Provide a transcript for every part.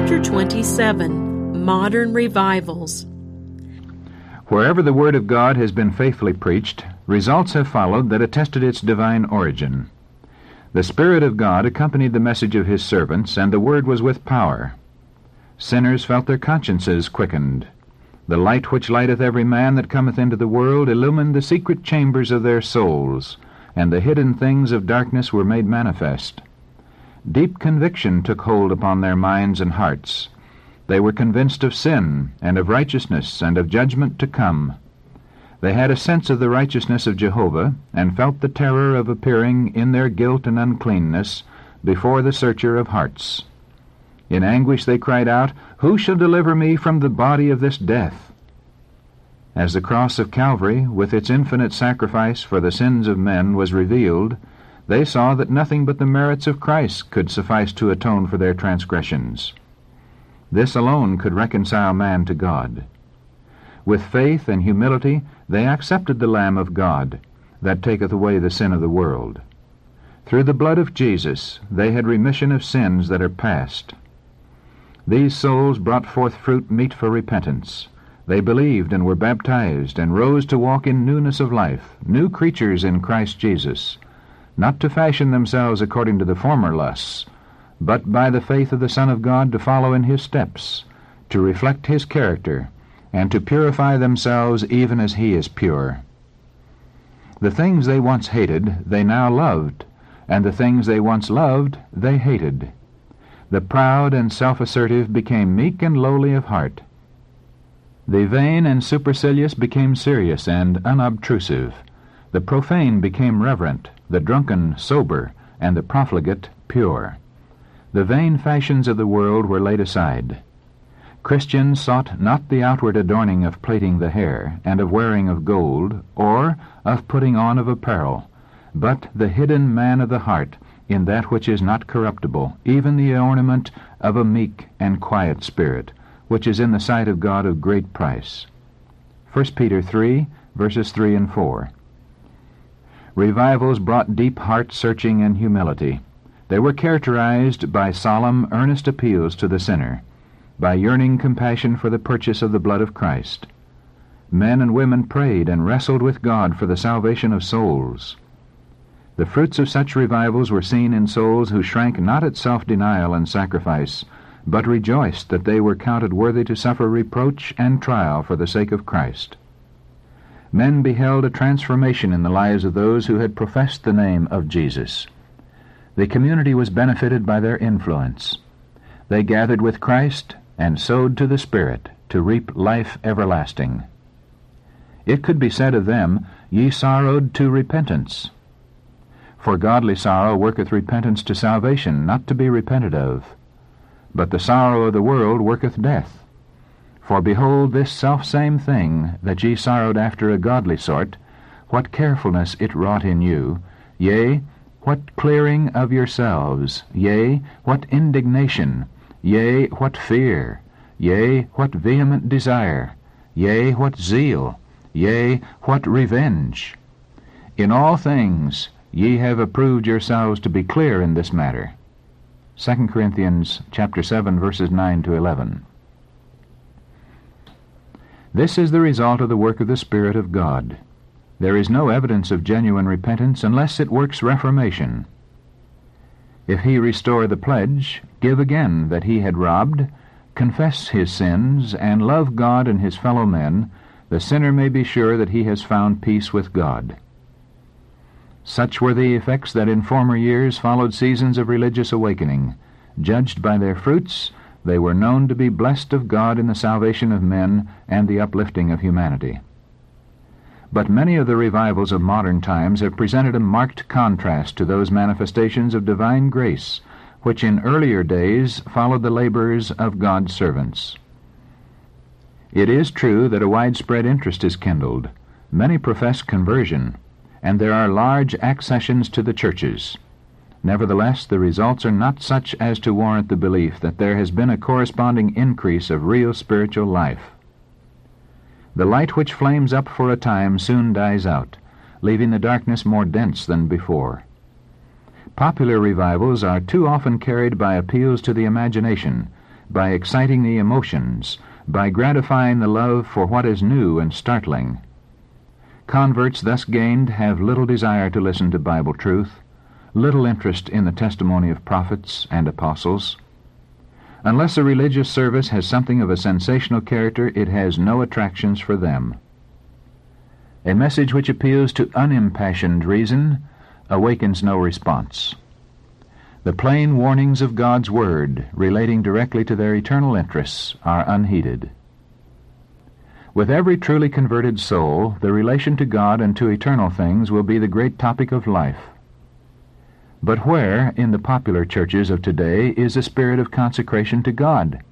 Chapter 27, Modern Revivals. Wherever the Word of God has been faithfully preached, results have followed that attested its divine origin. The Spirit of God accompanied the message of His servants, and the Word was with power. Sinners felt their consciences quickened. The light which lighteth every man that cometh into the world illumined the secret chambers of their souls, and the hidden things of darkness were made manifest. Deep conviction took hold upon their minds and hearts. They were convinced of sin, and of righteousness, and of judgment to come. They had a sense of the righteousness of Jehovah, and felt the terror of appearing in their guilt and uncleanness before the Searcher of hearts. In anguish they cried out, "Who shall deliver me from the body of this death?" As the cross of Calvary, with its infinite sacrifice for the sins of men, was revealed, they saw that nothing but the merits of Christ could suffice to atone for their transgressions. This alone could reconcile man to God. With faith and humility they accepted the Lamb of God, that taketh away the sin of the world. Through the blood of Jesus they had remission of sins that are past. These souls brought forth fruit meet for repentance. They believed and were baptized, and rose to walk in newness of life, new creatures in Christ Jesus, not to fashion themselves according to the former lusts, but by the faith of the Son of God to follow in His steps, to reflect His character, and to purify themselves even as He is pure. The things they once hated they now loved, and the things they once loved they hated. The proud and self-assertive became meek and lowly of heart. The vain and supercilious became serious and unobtrusive. The profane became reverent, the drunken sober, and the profligate pure. The vain fashions of the world were laid aside. Christians sought not the outward adorning of plaiting the hair, and of wearing of gold, or of putting on of apparel, but the hidden man of the heart, in that which is not corruptible, even the ornament of a meek and quiet spirit, which is in the sight of God of great price. 1 Peter 3, verses 3 and 4. Revivals brought deep heart-searching and humility. They were characterized by solemn, earnest appeals to the sinner, by yearning compassion for the purchase of the blood of Christ. Men and women prayed and wrestled with God for the salvation of souls. The fruits of such revivals were seen in souls who shrank not at self-denial and sacrifice, but rejoiced that they were counted worthy to suffer reproach and trial for the sake of Christ. Men beheld a transformation in the lives of those who had professed the name of Jesus. The community was benefited by their influence. They gathered with Christ and sowed to the Spirit to reap life everlasting. It could be said of them, "Ye sorrowed to repentance." For godly sorrow worketh repentance to salvation, not to be repented of. But the sorrow of the world worketh death. For behold, this selfsame thing, that ye sorrowed after a godly sort, what carefulness it wrought in you, yea, what clearing of yourselves, yea, what indignation, yea, what fear, yea, what vehement desire, yea, what zeal, yea, what revenge. In all things ye have approved yourselves to be clear in this matter. 2 Corinthians chapter 7, verses 9 to 11. This is the result of the work of the Spirit of God. There is no evidence of genuine repentance unless it works reformation. If he restore the pledge, give again that he had robbed, confess his sins, and love God and his fellow men, the sinner may be sure that he has found peace with God. Such were the effects that in former years followed seasons of religious awakening. Judged by their fruits, they were known to be blessed of God in the salvation of men and the uplifting of humanity. But many of the revivals of modern times have presented a marked contrast to those manifestations of divine grace which in earlier days followed the labors of God's servants. It is true that a widespread interest is kindled. Many profess conversion, and there are large accessions to the churches. Nevertheless, the results are not such as to warrant the belief that there has been a corresponding increase of real spiritual life. The light which flames up for a time soon dies out, leaving the darkness more dense than before. Popular revivals are too often carried by appeals to the imagination, by exciting the emotions, by gratifying the love for what is new and startling. Converts thus gained have little desire to listen to Bible truth, little interest in the testimony of prophets and apostles. Unless a religious service has something of a sensational character, it has no attractions for them. A message which appeals to unimpassioned reason awakens no response. The plain warnings of God's Word, relating directly to their eternal interests, are unheeded. With every truly converted soul, the relation to God and to eternal things will be the great topic of life. But where, in the popular churches of today, is a spirit of consecration to God?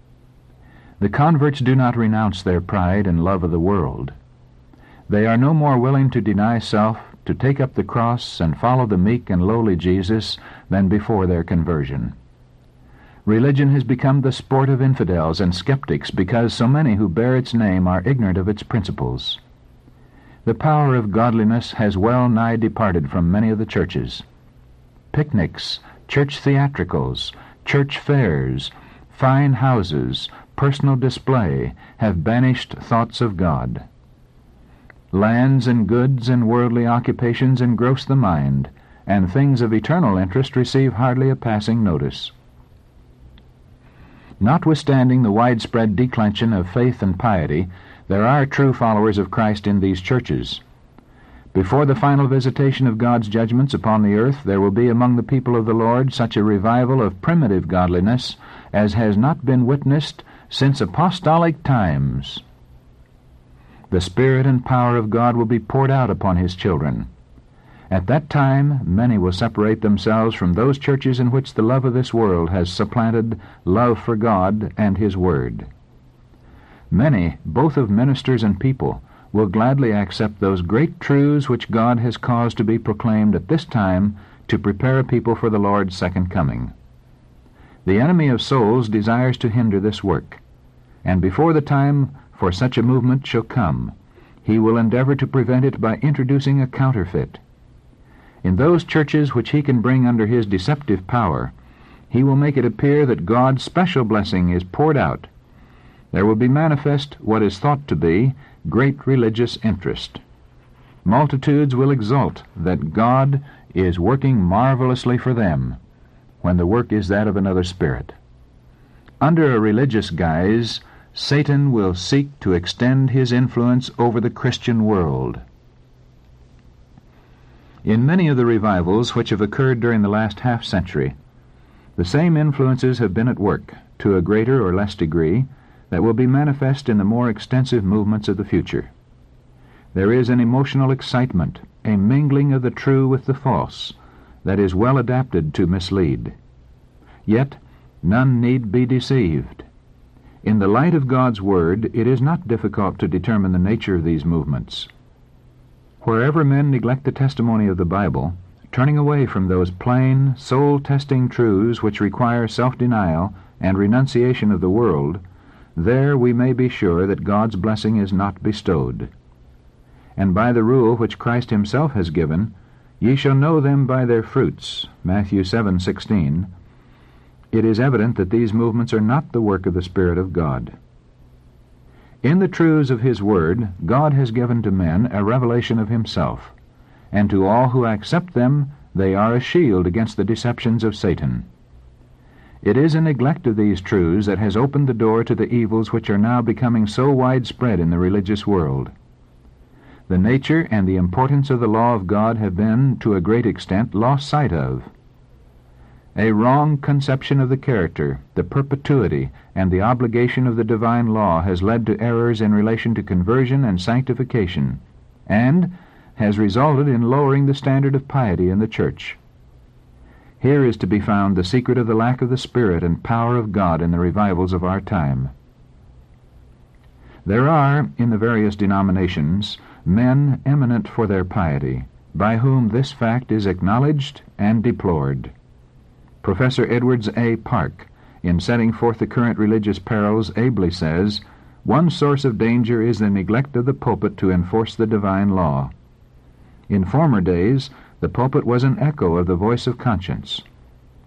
The converts do not renounce their pride and love of the world. They are no more willing to deny self, to take up the cross and follow the meek and lowly Jesus than before their conversion. Religion has become the sport of infidels and skeptics because so many who bear its name are ignorant of its principles. The power of godliness has well nigh departed from many of the churches. Picnics, church theatricals, church fairs, fine houses, personal display have banished thoughts of God. Lands and goods and worldly occupations engross the mind, and things of eternal interest receive hardly a passing notice. Notwithstanding the widespread declension of faith and piety, there are true followers of Christ in these churches. Before the final visitation of God's judgments upon the earth, there will be among the people of the Lord such a revival of primitive godliness as has not been witnessed since apostolic times. The Spirit and power of God will be poured out upon His children. At that time, many will separate themselves from those churches in which the love of this world has supplanted love for God and His Word. Many, both of ministers and people, will gladly accept those great truths which God has caused to be proclaimed at this time to prepare a people for the Lord's second coming. The enemy of souls desires to hinder this work, and before the time for such a movement shall come, he will endeavor to prevent it by introducing a counterfeit. In those churches which he can bring under his deceptive power, he will make it appear that God's special blessing is poured out. There will be manifest what is thought to be great religious interest. Multitudes will exult that God is working marvelously for them, when the work is that of another spirit. Under a religious guise, Satan will seek to extend his influence over the Christian world. In many of the revivals which have occurred during the last half-century, the same influences have been at work, to a greater or less degree, that will be manifest in the more extensive movements of the future. There is an emotional excitement, a mingling of the true with the false, that is well adapted to mislead. Yet none need be deceived. In the light of God's Word, it is not difficult to determine the nature of these movements. Wherever men neglect the testimony of the Bible, turning away from those plain, soul-testing truths which require self-denial and renunciation of the world, there we may be sure that God's blessing is not bestowed. And by the rule which Christ Himself has given, "Ye shall know them by their fruits," Matthew 7:16, it is evident that these movements are not the work of the Spirit of God. In the truths of His Word, God has given to men a revelation of Himself, and to all who accept them they are a shield against the deceptions of Satan. It is a neglect of these truths that has opened the door to the evils which are now becoming so widespread in the religious world. The nature and the importance of the law of God have been, to a great extent, lost sight of. A wrong conception of the character, the perpetuity, and the obligation of the divine law has led to errors in relation to conversion and sanctification, and has resulted in lowering the standard of piety in the church. Here is to be found the secret of the lack of the Spirit and power of God in the revivals of our time. There are, in the various denominations, men eminent for their piety, by whom this fact is acknowledged and deplored. Professor Edwards A. Park, in setting forth the current religious perils, ably says, "One source of danger is the neglect of the pulpit to enforce the divine law. In former days, the pulpit was an echo of the voice of conscience.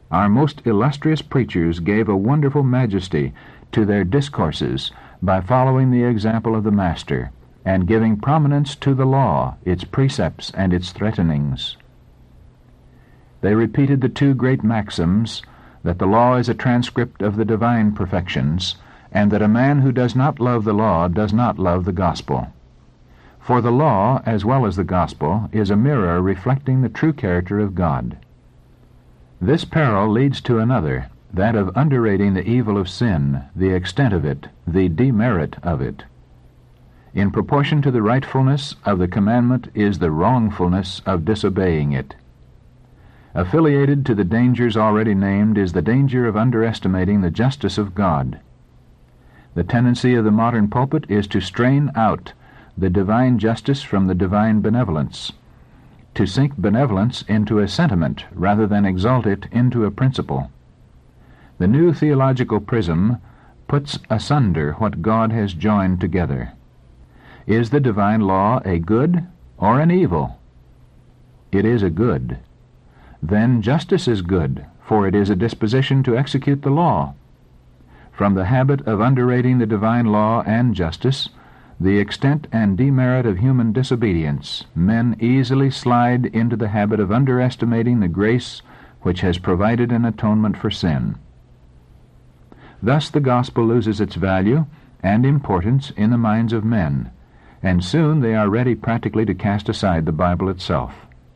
Our most illustrious preachers gave a wonderful majesty to their discourses by following the example of the Master, and giving prominence to the law, its precepts, and its threatenings. They repeated the two great maxims, that the law is a transcript of the divine perfections, and that a man who does not love the law does not love the gospel. For the law, as well as the gospel, is a mirror reflecting the true character of God. This peril leads to another, that of underrating the evil of sin, the extent of it, the demerit of it. In proportion to the rightfulness of the commandment is the wrongfulness of disobeying it. Affiliated to the dangers already named is the danger of underestimating the justice of God. The tendency of the modern pulpit is to strain out the divine justice from the divine benevolence, to sink benevolence into a sentiment rather than exalt it into a principle. The new theological prism puts asunder what God has joined together. Is the divine law a good or an evil? It is a good. Then justice is good, for it is a disposition to execute the law. From the habit of underrating the divine law and justice, the extent and demerit of human disobedience, men easily slide into the habit of underestimating the grace which has provided an atonement for sin. Thus the gospel loses its value and importance in the minds of men, and soon they are ready practically to cast aside the Bible itself.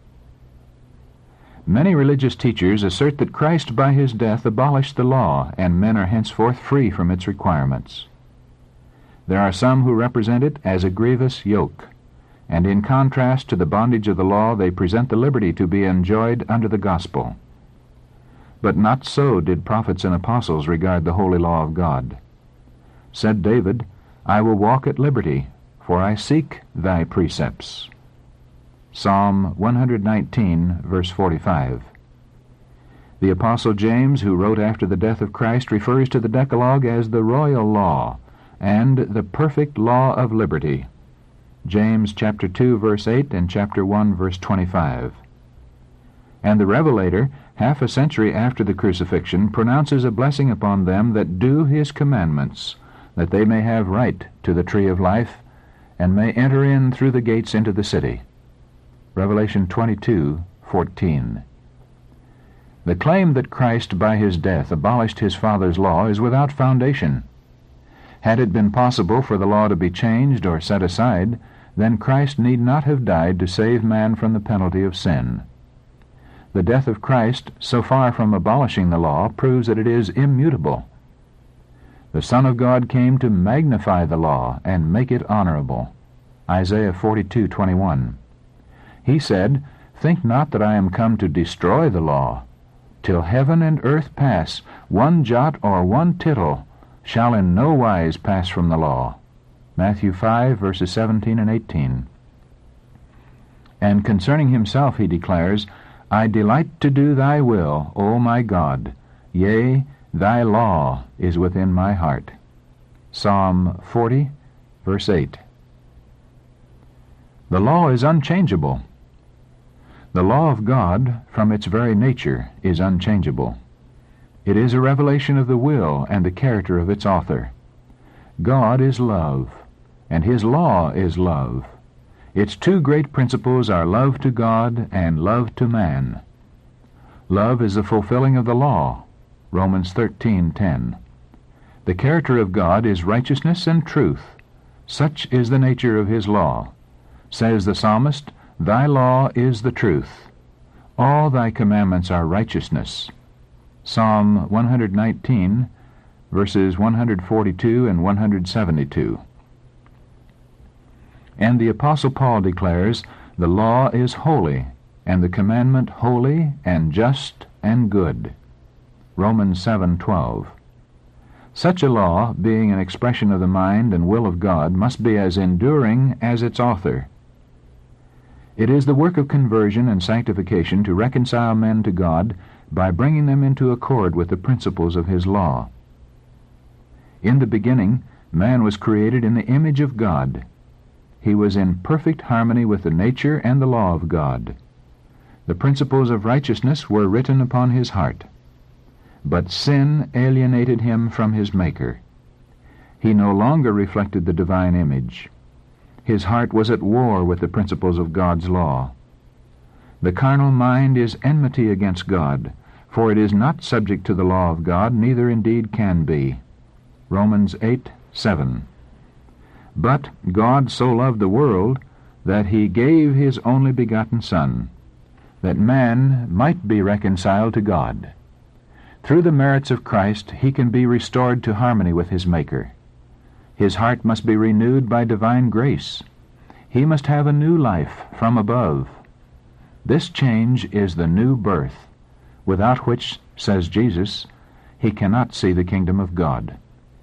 Many religious teachers assert that Christ by his death abolished the law, and men are henceforth free from its requirements. There are some who represent it as a grievous yoke, and in contrast to the bondage of the law they present the liberty to be enjoyed under the gospel. But not so did prophets and apostles regard the holy law of God. Said David, "I will walk at liberty, for I seek thy precepts." Psalm 119, verse 45. The Apostle James, who wrote after the death of Christ, refers to the Decalogue as the royal law and the perfect law of liberty. James chapter 2, verse 8, and chapter 1, verse 25. And the Revelator, half a century after the crucifixion, pronounces a blessing upon them that do his commandments, that they may have right to the tree of life, and may enter in through the gates into the city. Revelation 22:14. The claim that Christ by his death abolished his Father's law is without foundation. Had it been possible for the law to be changed or set aside, then Christ need not have died to save man from the penalty of sin. The death of Christ, so far from abolishing the law, proves that it is immutable. The Son of God came to magnify the law and make it honorable. Isaiah 42:21. He said, "Think not that I am come to destroy the law. Till heaven and earth pass, one jot or one tittle shall in no wise pass from the law." Matthew 5, verses 17 and 18. And concerning himself he declares, "I delight to do thy will, O my God. Yea, thy law is within my heart." Psalm 40, verse 8. The law is unchangeable. The law of God, from its very nature, is unchangeable. It is a revelation of the will and the character of its author. God is love, and his law is love. Its two great principles are love to God and love to man. Love is the fulfilling of the law, Romans 13:10. The character of God is righteousness and truth. Such is the nature of his law. Says the psalmist, "Thy law is the truth. All thy commandments are righteousness." Psalm 119, verses 142 and 172. And the Apostle Paul declares, "The law is holy, and the commandment holy and just and good." Romans 7:12. Such a law, being an expression of the mind and will of God, must be as enduring as its author. It is the work of conversion and sanctification to reconcile men to God by bringing them into accord with the principles of his law. In the beginning, man was created in the image of God. He was in perfect harmony with the nature and the law of God. The principles of righteousness were written upon his heart. but sin alienated him from his Maker. He no longer reflected the divine image. His heart was at war with the principles of God's law. The carnal mind is enmity against God, for it is not subject to the law of God, neither indeed can be. Romans 8:7. But God so loved the world that he gave his only begotten Son, that man might be reconciled to God. Through the merits of Christ he can be restored to harmony with his Maker. His heart must be renewed by divine grace. He must have a new life from above. This change is the new birth, without which, says Jesus, he cannot see the kingdom of God.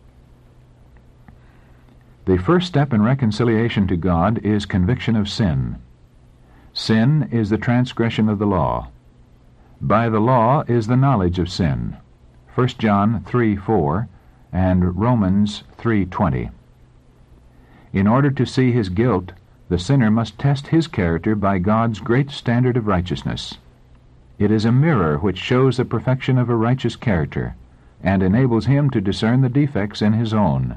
The first step in reconciliation to God is conviction of sin. Sin is the transgression of the law. By the law is the knowledge of sin. 1 John 3:4 and Romans 3:20. In order to see his guilt, the sinner must test his character by God's great standard of righteousness. It is a mirror which shows the perfection of a righteous character, and enables him to discern the defects in his own.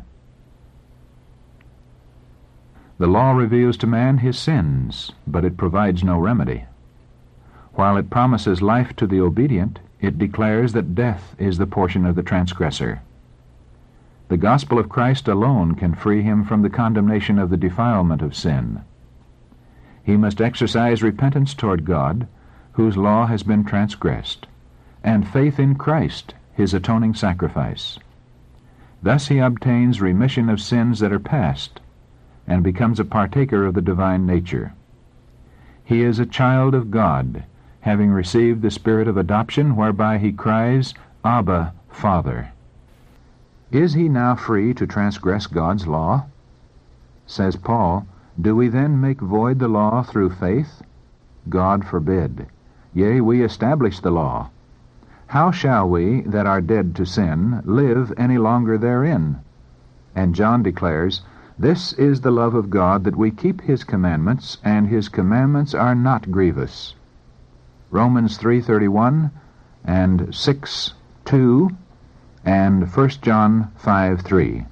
The law reveals to man his sins, but it provides no remedy. While it promises life to the obedient, it declares that death is the portion of the transgressor. The gospel of Christ alone can free him from the condemnation of the defilement of sin. He must exercise repentance toward God, whose law has been transgressed, and faith in Christ, his atoning sacrifice. Thus he obtains remission of sins that are past, and becomes a partaker of the divine nature. He is a child of God, having received the spirit of adoption, whereby he cries, Abba, Father. Is he now free to transgress God's law? Says Paul, do we then make void the law through faith? God forbid. Yea, we establish the law. How shall we, that are dead to sin, live any longer therein? And John declares, this is the love of God, that we keep his commandments, and his commandments are not grievous. Romans 3:31 and 6:2 and 1 John 5:3.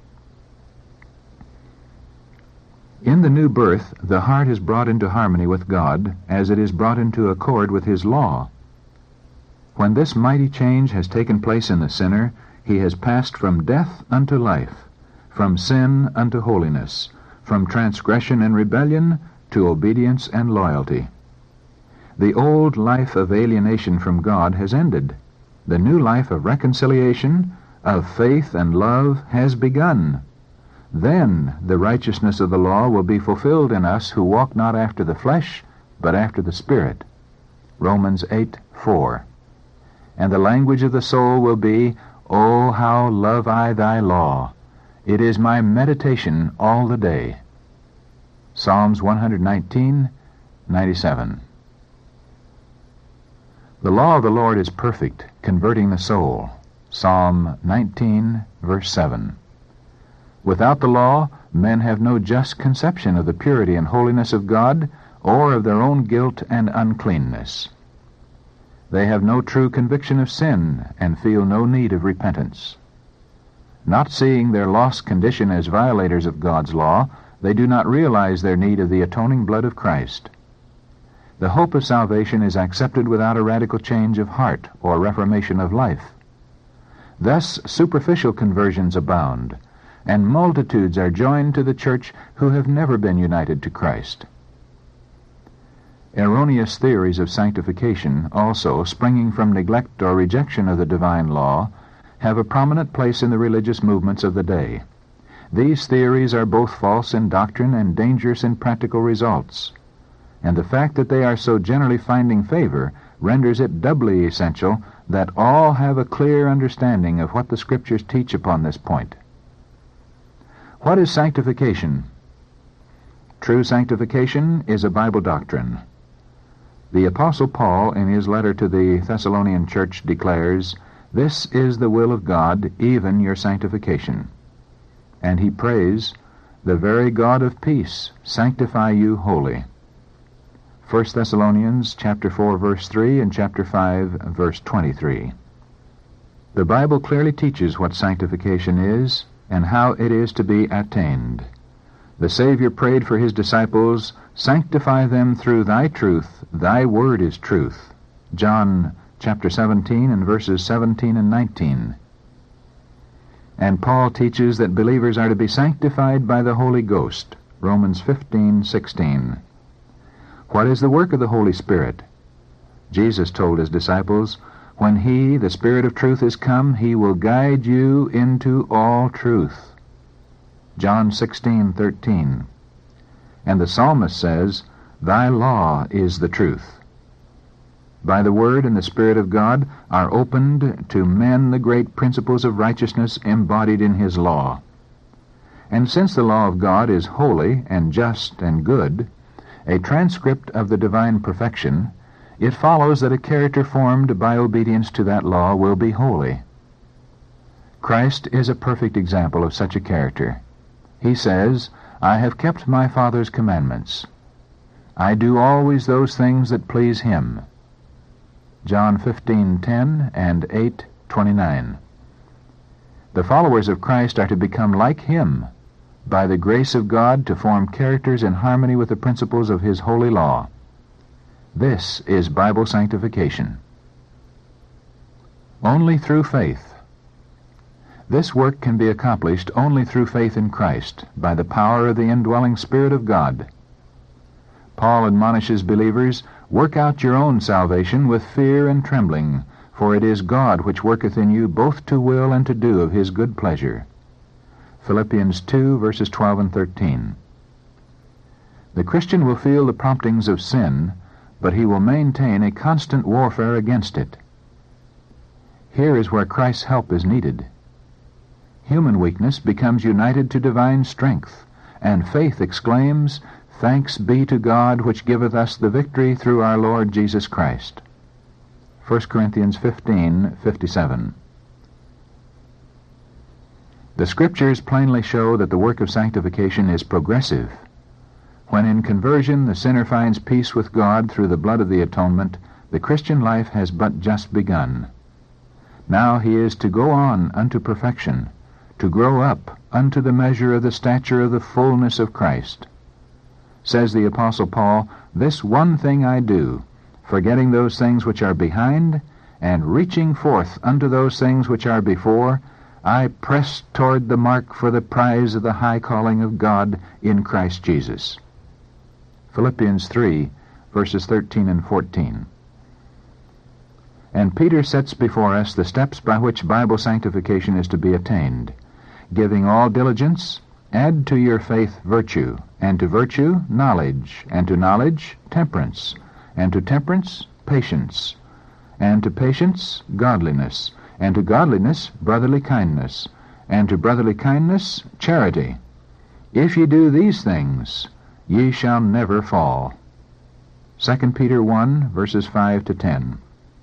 In the new birth, the heart is brought into harmony with God, as it is brought into accord with his law. When this mighty change has taken place in the sinner, he has passed from death unto life, from sin unto holiness, from transgression and rebellion to obedience and loyalty. The old life of alienation from God has ended. The new life of reconciliation, of faith and love has begun. Then the righteousness of the law will be fulfilled in us who walk not after the flesh, but after the Spirit. Romans 8:4. And the language of the soul will be, O how love I thy law! It is my meditation all the day. Psalms 119:97. The law of the Lord is perfect, converting the soul. Psalm 19, verse 7. Without the law, men have no just conception of the purity and holiness of God, or of their own guilt and uncleanness. They have no true conviction of sin, and feel no need of repentance. Not seeing their lost condition as violators of God's law, they do not realize their need of the atoning blood of Christ. The hope of salvation is accepted without a radical change of heart or reformation of life. Thus superficial conversions abound, and multitudes are joined to the church who have never been united to Christ. Erroneous theories of sanctification, also springing from neglect or rejection of the divine law, have a prominent place in the religious movements of the day. These theories are both false in doctrine and dangerous in practical results, and the fact that they are so generally finding favor renders it doubly essential that all have a clear understanding of what the Scriptures teach upon this point. What is sanctification? True sanctification is a Bible doctrine. The Apostle Paul, in his letter to the Thessalonian church, declares, "This is the will of God, even your sanctification." And he prays, "The very God of peace sanctify you wholly." 1 Thessalonians chapter 4, verse 3, and chapter 5, verse 23. The Bible clearly teaches what sanctification is and how it is to be attained. The Savior prayed for his disciples, "Sanctify them through thy truth, thy word is truth." John chapter 17 and verses 17 and 19. And Paul teaches that believers are to be sanctified by the Holy Ghost. Romans 15:16. What is the work of the Holy Spirit? Jesus told his disciples, "When he, the Spirit of truth, is come, he will guide you into all truth." John 16:13. And the psalmist says, "Thy law is the truth." By the Word and the Spirit of God are opened to men the great principles of righteousness embodied in his law. And since the law of God is holy and just and good, a transcript of the divine perfection, it follows that a character formed by obedience to that law will be holy. Christ is a perfect example of such a character. He says, "I have kept my Father's commandments. I do always those things that please him." John 15:10 and 8:29. The followers of Christ are to become like him by the grace of God to form characters in harmony with the principles of his holy law. This is Bible sanctification. Only through faith. This work can be accomplished only through faith in Christ, by the power of the indwelling Spirit of God. Paul admonishes believers, "Work out your own salvation with fear and trembling, for it is God which worketh in you both to will and to do of his good pleasure." Philippians 2, verses 12 and 13. The Christian will feel the promptings of sin, but he will maintain a constant warfare against it. Here is where Christ's help is needed. Human weakness becomes united to divine strength, and faith exclaims, "Thanks be to God which giveth us the victory through our Lord Jesus Christ." 1 Corinthians 15:57. The Scriptures plainly show that the work of sanctification is progressive. When in conversion the sinner finds peace with God through the blood of the atonement, the Christian life has but just begun. Now he is to go on unto perfection, to grow up unto the measure of the stature of the fullness of Christ. Says the Apostle Paul, "This one thing I do, forgetting those things which are behind, and reaching forth unto those things which are before, I press toward the mark for the prize of the high calling of God in Christ Jesus." Philippians 3, verses 13 and 14. And Peter sets before us the steps by which Bible sanctification is to be attained. "Giving all diligence, add to your faith virtue, and to virtue knowledge, and to knowledge temperance, and to temperance patience, and to patience godliness, and to godliness brotherly kindness, and to brotherly kindness charity. If ye do these things, ye shall never fall." 2 Peter 1, verses 5 to 10.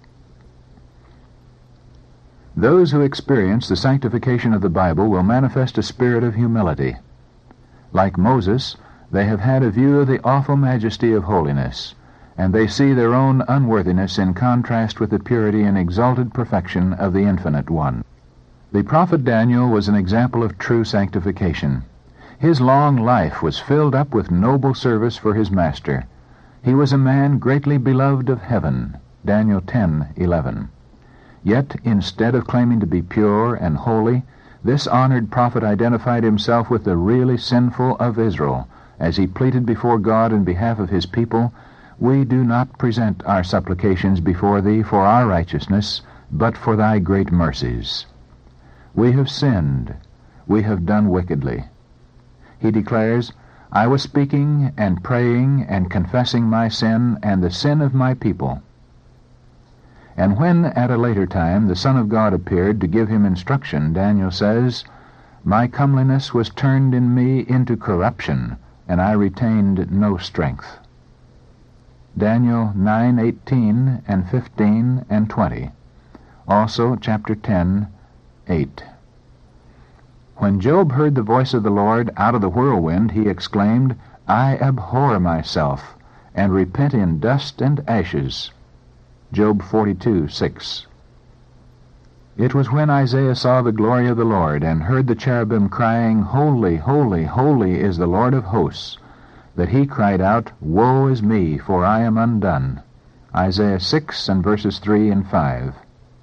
Those who experience the sanctification of the Bible will manifest a spirit of humility. Like Moses, they have had a view of the awful majesty of holiness, and they see their own unworthiness in contrast with the purity and exalted perfection of the Infinite One. The prophet Daniel was an example of true sanctification. His long life was filled up with noble service for his master. He was a man greatly beloved of heaven. Daniel 10:11. Yet, instead of claiming to be pure and holy, this honored prophet identified himself with the really sinful of Israel, as he pleaded before God in behalf of his people, "We do not present our supplications before thee for our righteousness, but for thy great mercies. We have sinned, we have done wickedly." He declares, "I was speaking and praying and confessing my sin and the sin of my people." And when, at a later time, the Son of God appeared to give him instruction, Daniel says, "My comeliness was turned in me into corruption, and I retained no strength." Daniel 9:18 and 15 and 20. Also chapter 10:8. When Job heard the voice of the Lord out of the whirlwind, he exclaimed, "I abhor myself, and repent in dust and ashes." Job 42:6. It was when Isaiah saw the glory of the Lord, and heard the cherubim crying, Holy, holy, holy is the Lord of hosts, that he cried out, Woe is me, for I am undone. Isaiah 6 and verses 3 and 5.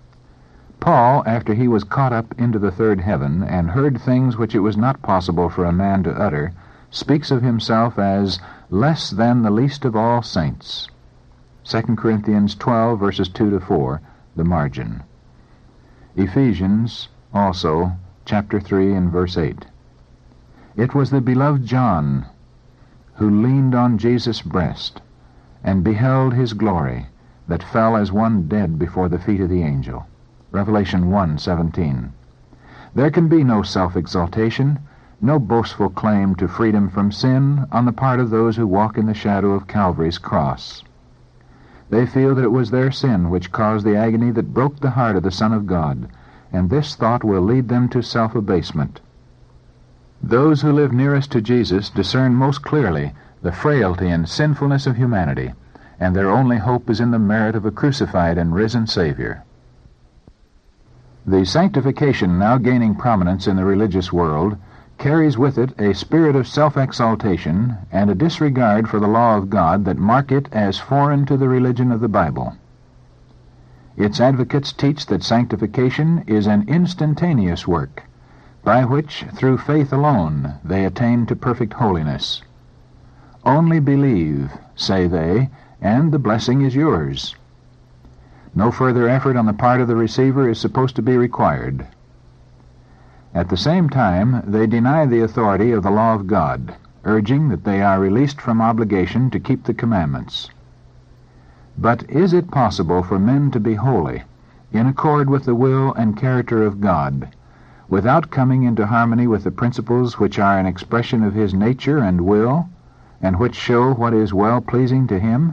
Paul, after he was caught up into the third heaven, and heard things which it was not possible for a man to utter, speaks of himself as less than the least of all saints. 2 Corinthians 12, verses 2 to 4, the margin. Ephesians, also, chapter 3 and verse 8. It was the beloved John who leaned on Jesus' breast and beheld his glory, that fell as one dead before the feet of the angel. Revelation 1:17. There can be no self-exaltation, no boastful claim to freedom from sin on the part of those who walk in the shadow of Calvary's cross. They feel that it was their sin which caused the agony that broke the heart of the Son of God, and this thought will lead them to self-abasement. Those who live nearest to Jesus discern most clearly the frailty and sinfulness of humanity, and their only hope is in the merit of a crucified and risen Savior. The sanctification now gaining prominence in the religious world carries with it a spirit of self-exaltation and a disregard for the law of God that mark it as foreign to the religion of the Bible. Its advocates teach that sanctification is an instantaneous work, by which, through faith alone, they attain to perfect holiness. Only believe, say they, and the blessing is yours. No further effort on the part of the receiver is supposed to be required. At the same time, they deny the authority of the law of God, urging that they are released from obligation to keep the commandments. But is it possible for men to be holy, in accord with the will and character of God, without coming into harmony with the principles which are an expression of His nature and will, and which show what is well-pleasing to Him?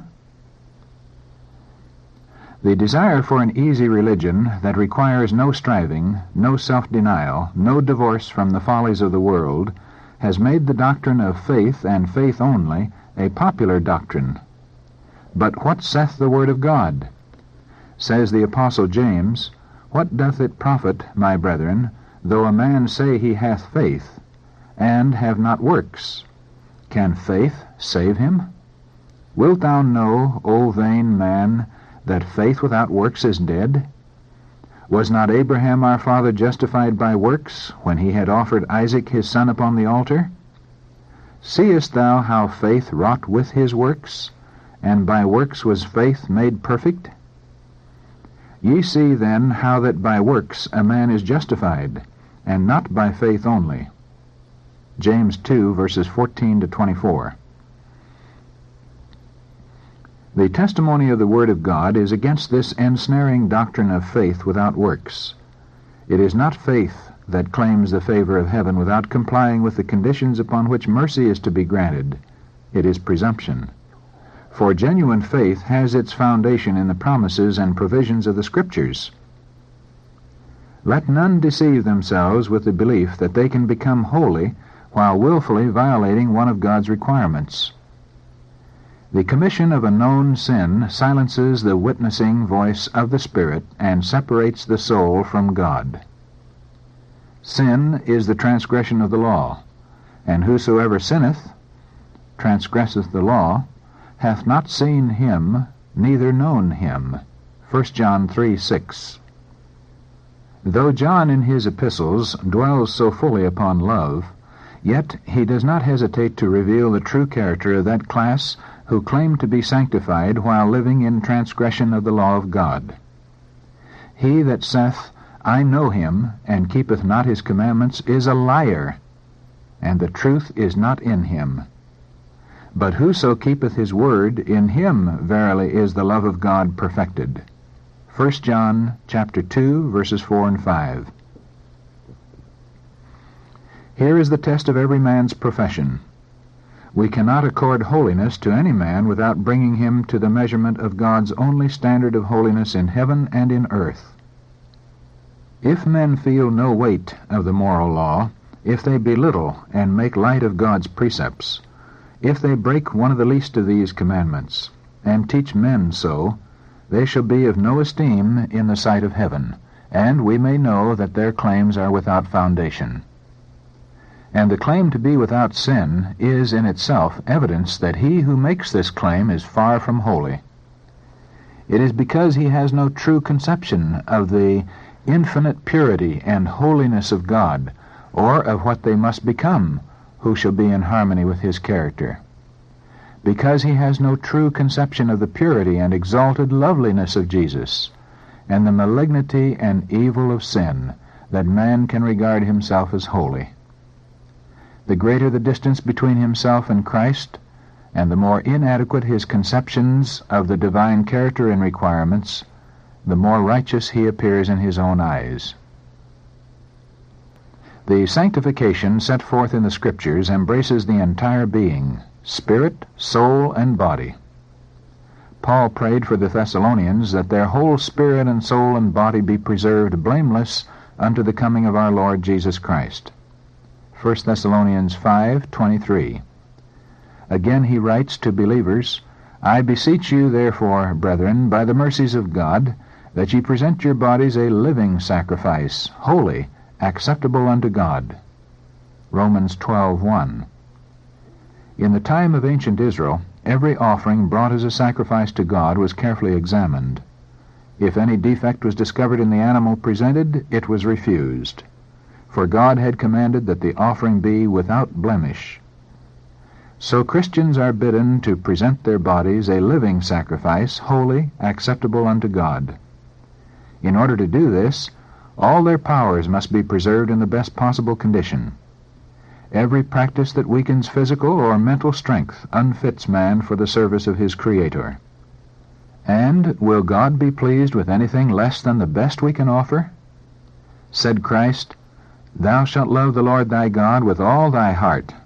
The desire for an easy religion that requires no striving, no self-denial, no divorce from the follies of the world, has made the doctrine of faith and faith only a popular doctrine. But what saith the Word of God? Says the Apostle James, What doth it profit, my brethren, though a man say he hath faith, and have not works? Can faith save him? Wilt thou know, O vain man, that faith without works is dead? Was not Abraham our father justified by works, when he had offered Isaac his son upon the altar? Seest thou how faith wrought with his works, and by works was faith made perfect? Ye see then how that by works a man is justified, and not by faith only. James 2, verses 14 to 24. The testimony of the Word of God is against this ensnaring doctrine of faith without works. It is not faith that claims the favor of heaven without complying with the conditions upon which mercy is to be granted. It is presumption. For genuine faith has its foundation in the promises and provisions of the Scriptures. Let none deceive themselves with the belief that they can become holy while willfully violating one of God's requirements. The commission of a known sin silences the witnessing voice of the Spirit and separates the soul from God. Sin is the transgression of the law, and whosoever sinneth, transgresseth the law, hath not seen Him, neither known Him. 1 John 3:6. Though John in his epistles dwells so fully upon love, yet he does not hesitate to reveal the true character of that class who claim to be sanctified while living in transgression of the law of God. He that saith, I know Him, and keepeth not His commandments, is a liar, and the truth is not in him. But whoso keepeth His word, in him verily is the love of God perfected. 1 John chapter 2, verses 4 and 5. Here is the test of every man's profession. We cannot accord holiness to any man without bringing him to the measurement of God's only standard of holiness in heaven and in earth. If men feel no weight of the moral law, if they belittle and make light of God's precepts, if they break one of the least of these commandments, and teach men so, they shall be of no esteem in the sight of heaven, and we may know that their claims are without foundation. And the claim to be without sin is in itself evidence that he who makes this claim is far from holy. It is because he has no true conception of the infinite purity and holiness of God, or of what they must become who shall be in harmony with his character. Because he has no true conception of the purity and exalted loveliness of Jesus, and the malignity and evil of sin, that man can regard himself as holy. The greater the distance between himself and Christ, and the more inadequate his conceptions of the divine character and requirements, the more righteous he appears in his own eyes. The sanctification set forth in the Scriptures embraces the entire being, spirit, soul, and body. Paul prayed for the Thessalonians that their whole spirit and soul and body be preserved blameless unto the coming of our Lord Jesus Christ. 1 Thessalonians 5:23. Again he writes to believers, I beseech you therefore, brethren, by the mercies of God, that ye present your bodies a living sacrifice, holy, acceptable unto God. Romans 12:1. In the time of ancient Israel, every offering brought as a sacrifice to God was carefully examined. If any defect was discovered in the animal presented, it was refused, for God had commanded that the offering be without blemish. So Christians are bidden to present their bodies a living sacrifice, holy, acceptable unto God. In order to do this, all their powers must be preserved in the best possible condition. Every practice that weakens physical or mental strength unfits man for the service of his Creator. And will God be pleased with anything less than the best we can offer? Said Christ, Thou shalt love the Lord thy God with all thy heart.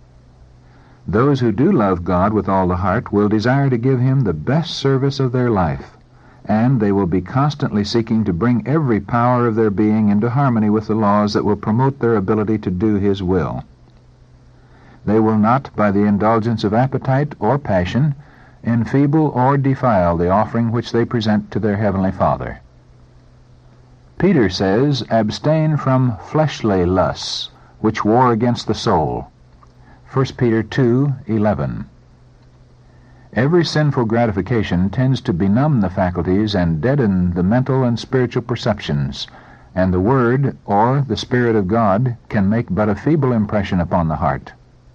Those who do love God with all the heart will desire to give him the best service of their life, and they will be constantly seeking to bring every power of their being into harmony with the laws that will promote their ability to do his will. They will not, by the indulgence of appetite or passion, enfeeble or defile the offering which they present to their Heavenly Father. Peter says, Abstain from fleshly lusts, which war against the soul. 1 Peter 2:11. Every sinful gratification tends to benumb the faculties and deaden the mental and spiritual perceptions, and the Word, or the Spirit of God, can make but a feeble impression upon the heart.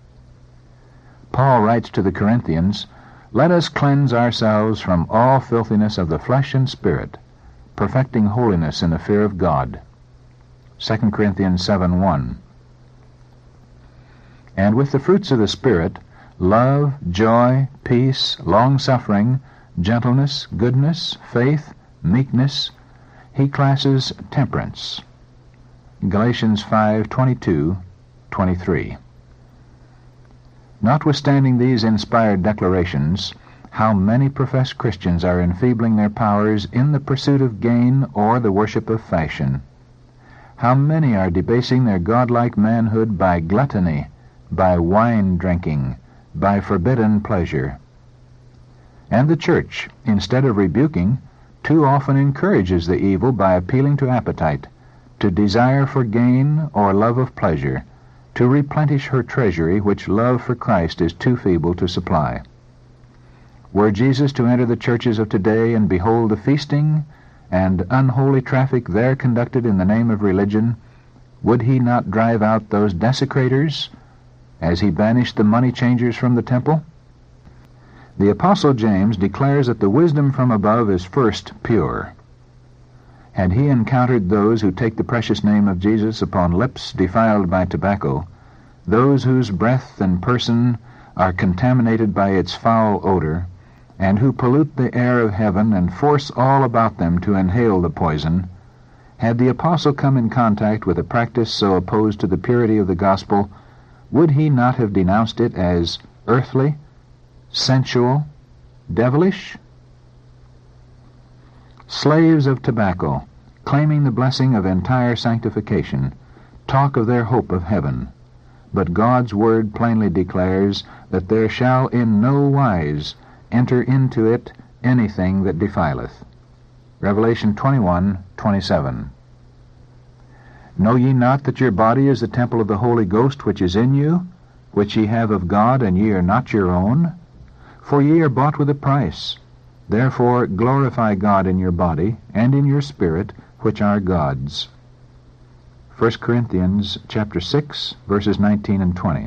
Paul writes to the Corinthians, Let us cleanse ourselves from all filthiness of the flesh and spirit, perfecting holiness in the fear of God. 2 Corinthians 7:1. And with the fruits of the Spirit, love, joy, peace, long-suffering, gentleness, goodness, faith, meekness, he classes temperance. Galatians 5:22-23. Notwithstanding these inspired declarations, how many professed Christians are enfeebling their powers in the pursuit of gain or the worship of fashion? How many are debasing their godlike manhood by gluttony, by wine drinking, by forbidden pleasure? And the Church, instead of rebuking, too often encourages the evil by appealing to appetite, to desire for gain or love of pleasure, to replenish her treasury which love for Christ is too feeble to supply. Were Jesus to enter the churches of today and behold the feasting and unholy traffic there conducted in the name of religion, would he not drive out those desecrators as he banished the money changers from the temple? The Apostle James declares that the wisdom from above is first pure. Had he encountered those who take the precious name of Jesus upon lips defiled by tobacco, those whose breath and person are contaminated by its foul odor, and who pollute the air of heaven and force all about them to inhale the poison, had the apostle come in contact with a practice so opposed to the purity of the gospel, would he not have denounced it as earthly, sensual, devilish? Slaves of tobacco, claiming the blessing of entire sanctification, talk of their hope of heaven. But God's word plainly declares that there shall in no wise enter into it anything that defileth. Revelation 21:27. Know ye not that your body is the temple of the Holy Ghost which is in you, which ye have of God, and ye are not your own? For ye are bought with a price. Therefore glorify God in your body and in your spirit, which are God's. 1 Corinthians chapter 6, verses 19 and 20.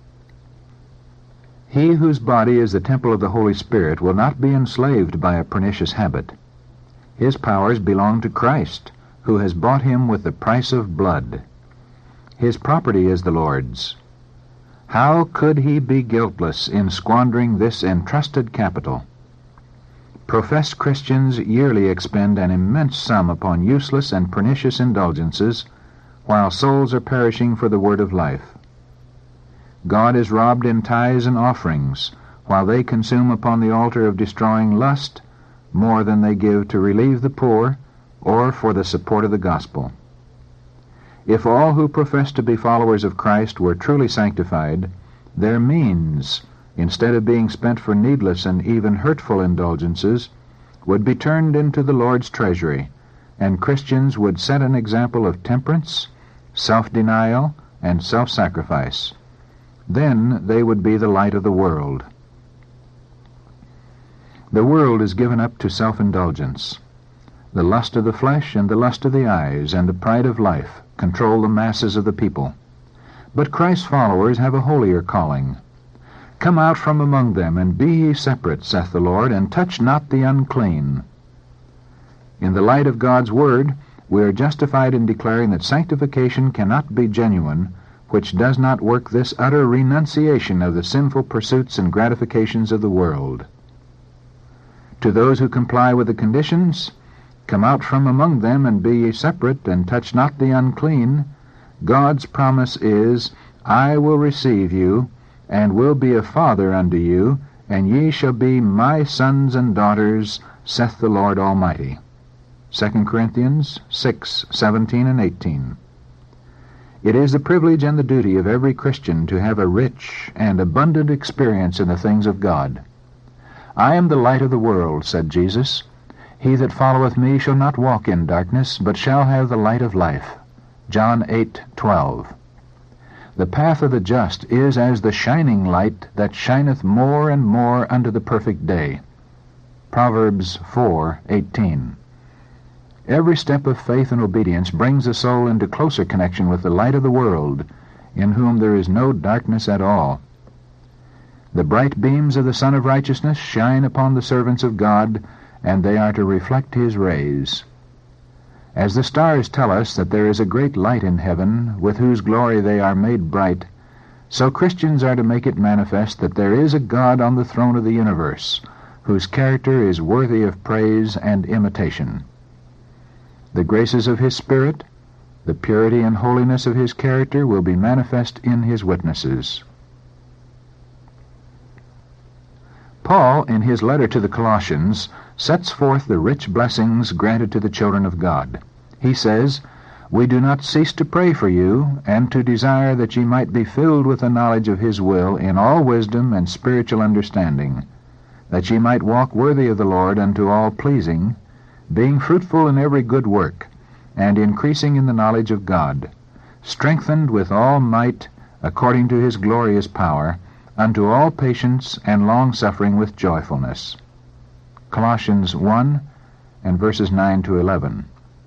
He whose body is the temple of the Holy Spirit will not be enslaved by a pernicious habit. His powers belong to Christ, who has bought him with the price of blood. His property is the Lord's. How could he be guiltless in squandering this entrusted capital? Professed Christians yearly expend an immense sum upon useless and pernicious indulgences, while souls are perishing for the word of life. God is robbed in tithes and offerings, while they consume upon the altar of destroying lust more than they give to relieve the poor or for the support of the gospel. If all who profess to be followers of Christ were truly sanctified, their means, instead of being spent for needless and even hurtful indulgences, would be turned into the Lord's treasury, and Christians would set an example of temperance, self-denial, and self-sacrifice. Then they would be the light of the world. The world is given up to self-indulgence. The lust of the flesh and the lust of the eyes and the pride of life control the masses of the people. But Christ's followers have a holier calling. Come out from among them, and be ye separate, saith the Lord, and touch not the unclean. In the light of God's word, we are justified in declaring that sanctification cannot be genuine which does not work this utter renunciation of the sinful pursuits and gratifications of the world. To those who comply with the conditions, come out from among them, and be ye separate, and touch not the unclean, God's promise is, I will receive you, and will be a father unto you, and ye shall be my sons and daughters, saith the Lord Almighty. 2 Corinthians 6, 17 and 18. It is the privilege and the duty of every Christian to have a rich and abundant experience in the things of God. I am the light of the world, said Jesus. He that followeth me shall not walk in darkness, but shall have the light of life. John 8:12. The path of the just is as the shining light that shineth more and more unto the perfect day. Proverbs 4:18. Every step of faith and obedience brings the soul into closer connection with the light of the world, in whom there is no darkness at all. The bright beams of the Sun of Righteousness shine upon the servants of God, and they are to reflect his rays. As the stars tell us that there is a great light in heaven, with whose glory they are made bright, so Christians are to make it manifest that there is a God on the throne of the universe, whose character is worthy of praise and imitation. The graces of his Spirit, the purity and holiness of his character will be manifest in his witnesses. Paul, in his letter to the Colossians, sets forth the rich blessings granted to the children of God. He says, We do not cease to pray for you, and to desire that ye might be filled with the knowledge of his will in all wisdom and spiritual understanding, that ye might walk worthy of the Lord unto all pleasing, being fruitful in every good work, and increasing in the knowledge of God, strengthened with all might according to his glorious power, unto all patience and long-suffering with joyfulness. Colossians 1 and verses 9 to 11.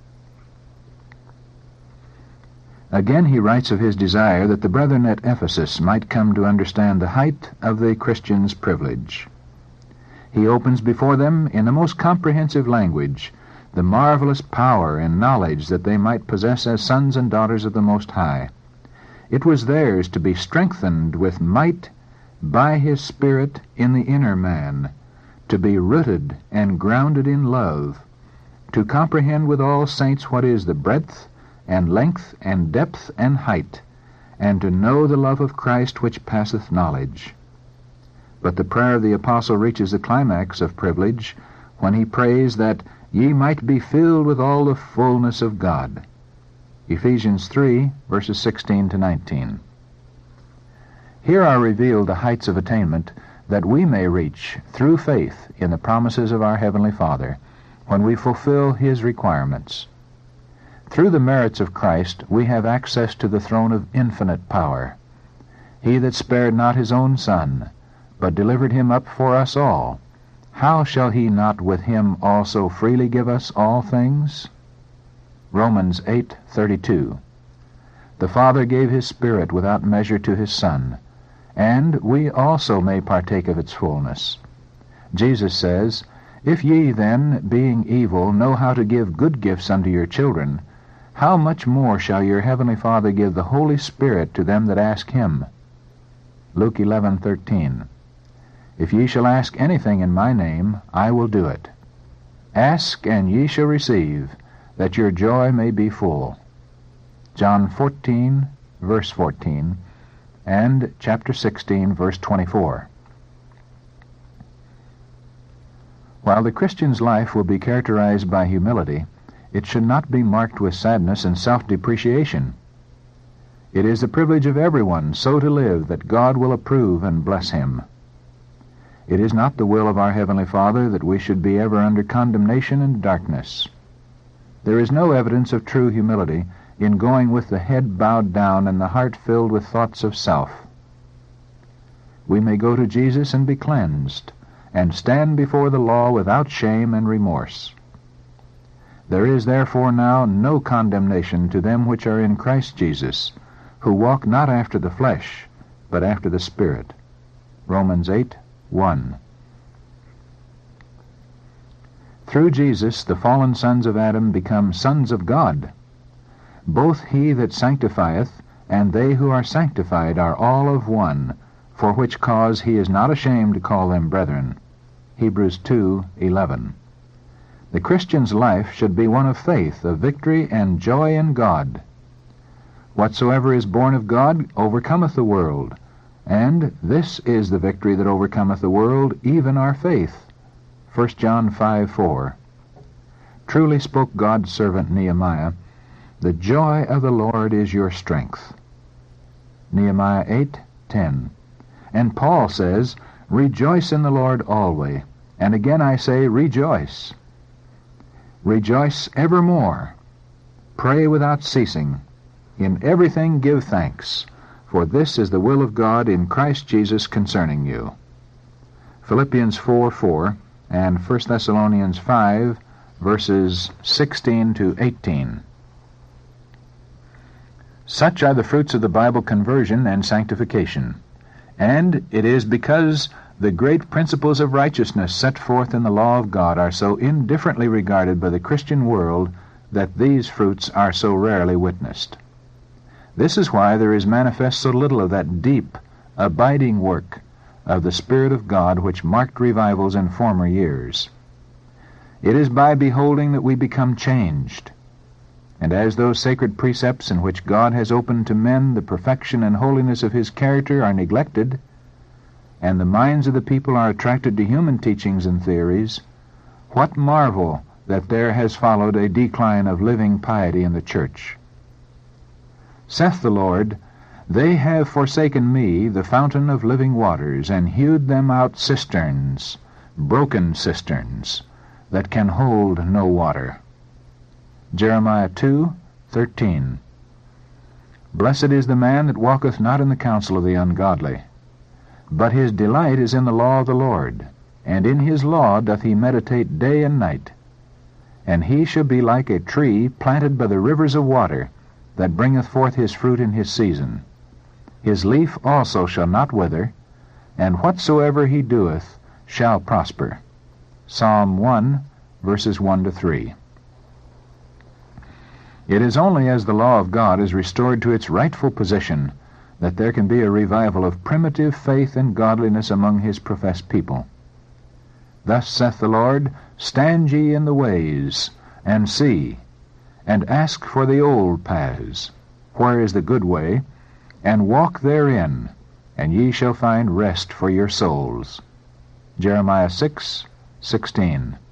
Again he writes of his desire that the brethren at Ephesus might come to understand the height of the Christian's privilege. He opens before them, in the most comprehensive language, the marvelous power and knowledge that they might possess as sons and daughters of the Most High. It was theirs to be strengthened with might by his Spirit in the inner man, to be rooted and grounded in love, to comprehend with all saints what is the breadth and length and depth and height, and to know the love of Christ which passeth knowledge. But the prayer of the apostle reaches the climax of privilege when he prays that ye might be filled with all the fullness of God. Ephesians 3, verses 16 to 19. Here are revealed the heights of attainment that we may reach through faith in the promises of our Heavenly Father when we fulfill his requirements. Through the merits of Christ we have access to the throne of infinite power. He that spared not his own Son, but delivered him up for us all, how shall he not with him also freely give us all things? Romans 8:32. The Father gave his Spirit without measure to his Son, and we also may partake of its fullness. Jesus says, "If ye then, being evil, know how to give good gifts unto your children, how much more shall your heavenly Father give the Holy Spirit to them that ask him?" Luke 11:13. "If ye shall ask anything in my name, I will do it. Ask, and ye shall receive, that your joy may be full." John 14, verse 14, and chapter 16, verse 24. While the Christian's life will be characterized by humility, it should not be marked with sadness and self-depreciation. It is the privilege of everyone so to live that God will approve and bless him. It is not the will of our Heavenly Father that we should be ever under condemnation and darkness. There is no evidence of true humility in going with the head bowed down and the heart filled with thoughts of self. We may go to Jesus and be cleansed, and stand before the law without shame and remorse. There is therefore now no condemnation to them which are in Christ Jesus, who walk not after the flesh, but after the Spirit. Romans 8:1. Through Jesus the fallen sons of Adam become sons of God. Both he that sanctifieth and they who are sanctified are all of one, for which cause he is not ashamed to call them brethren. Hebrews 2:11. The Christian's life should be one of faith, of victory, and joy in God. Whatsoever is born of God overcometh the world, and this is the victory that overcometh the world, even our faith. 1 John 5:4. Truly spoke God's servant Nehemiah, "The joy of the Lord is your strength." Nehemiah 8:10. And Paul says, "Rejoice in the Lord always, and again I say, rejoice." Rejoice evermore. Pray without ceasing. In everything give thanks, for this is the will of God in Christ Jesus concerning you. Philippians 4:4 and 1 Thessalonians 5, verses 16 to 18. Such are the fruits of the Bible conversion and sanctification, and it is because the great principles of righteousness set forth in the law of God are so indifferently regarded by the Christian world that these fruits are so rarely witnessed. This is why there is manifest so little of that deep, abiding work of the Spirit of God which marked revivals in former years. It is by beholding that we become changed, and as those sacred precepts in which God has opened to men the perfection and holiness of his character are neglected, and the minds of the people are attracted to human teachings and theories, what marvel that there has followed a decline of living piety in the church. Saith the Lord, "They have forsaken me, the fountain of living waters, and hewed them out cisterns, broken cisterns, that can hold no water." Jeremiah 2:13. Blessed is the man that walketh not in the counsel of the ungodly, but his delight is in the law of the Lord, and in his law doth he meditate day and night. And he shall be like a tree planted by the rivers of water, that bringeth forth his fruit in his season. His leaf also shall not wither, and whatsoever he doeth shall prosper. Psalm 1, verses 1 to 3. It is only as the law of God is restored to its rightful position that there can be a revival of primitive faith and godliness among his professed people. Thus saith the Lord, "Stand ye in the ways, and see, and ask for the old paths, where is the good way, and walk therein, and ye shall find rest for your souls." Jeremiah 6:16.